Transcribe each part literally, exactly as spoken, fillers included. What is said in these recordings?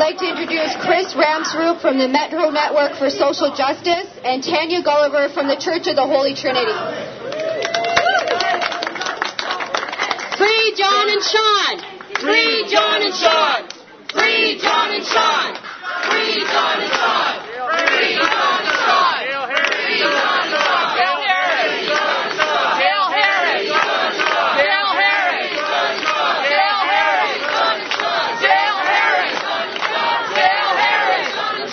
like to introduce Chris Ramsroop from the Metro Network for Social Justice and Tanya Gulliver from the Church of the Holy Trinity. Free John and Sean! Free John and Sean! Free John and Sean! Free John and Sean! Free John and Sean! Free John and Sean! Gail Harris! Gail Harris! Gail Harris! Gail Harris! Gail Harris! Gail Harris!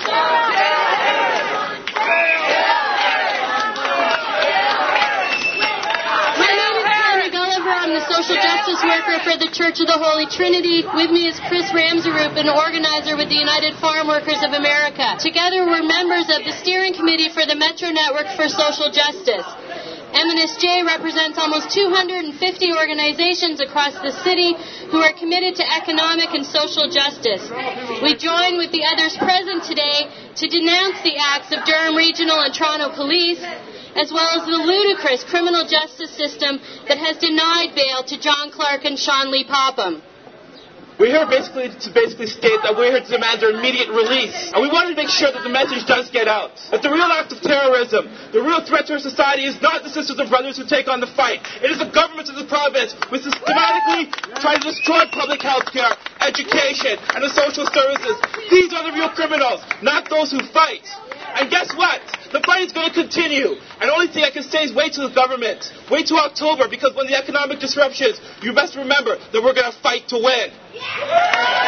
My name is Tanya Gulliver. I'm the social justice worker for the Church of the Holy Trinity. With me is Chris Ramsroop, an organizer with the United Farm Workers of America. Together, we're members of the steering committee for the Metro Network for Social Justice. M N S J represents almost two hundred fifty organizations across the city who are committed to economic and social justice. We join with the others present today to denounce the acts of Durham Regional and Toronto Police, as well as the ludicrous criminal justice system that has denied bail to John Clark and Sean Lee Popham. We're here basically to basically state that we're here to demand their immediate release. And we want to make sure that the message does get out. That the real act of terrorism, the real threat to our society is not the sisters and brothers who take on the fight. It is the government of the province who systematically try to destroy public health care, education, and the social services. These are the real criminals, not those who fight. And guess what? The fight is going to continue. And the only thing I can say is wait till the government. Wait till October, because when the economic disruptions, you must remember that we're going to fight to win. Yeah.